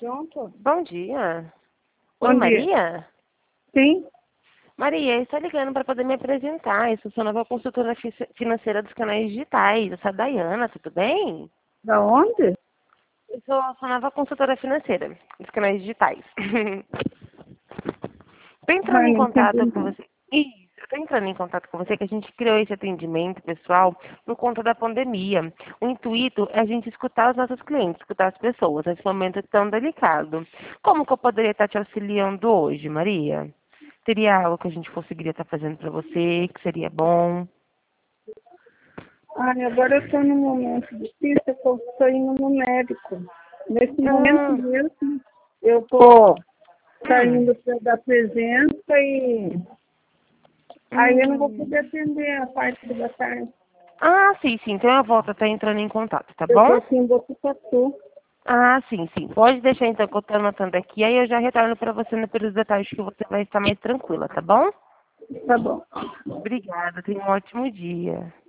Pronto? Bom dia. Oi, Bom dia. Maria? Sim? Maria, eu estou ligando para poder me apresentar. Eu sou a nova consultora financeira dos canais digitais. Eu sou a Dayana, tudo bem? Da onde? Eu sou a sua nova consultora financeira dos canais digitais. Estou entrando Ah, em não contato entendi. com você. Isso, eu estou entrando em contato com você que a gente criou esse atendimento pessoal por conta da pandemia. O intuito é a gente escutar os nossos clientes, escutar as pessoas nesse momento tão delicado. Como que eu poderia estar te auxiliando hoje, Maria? Teria algo que a gente conseguiria estar fazendo para você, que seria bom? Ah, agora eu estou num momento difícil, eu estou indo no médico. Nesse momento Ah, mesmo, eu estou hum, saindo para dar presença e aí eu não vou hum. poder atender a parte da tarde. Ah, sim, sim. Então eu volto a estar entrando em contato, tá Eu bom? estou aqui em Botucatu. Ah, sim, sim. Pode deixar então que eu estou anotando aqui, aí eu já retorno para você no período da tarde que você vai estar mais tranquila, tá bom? Tá bom. Obrigada, tenha um ótimo dia.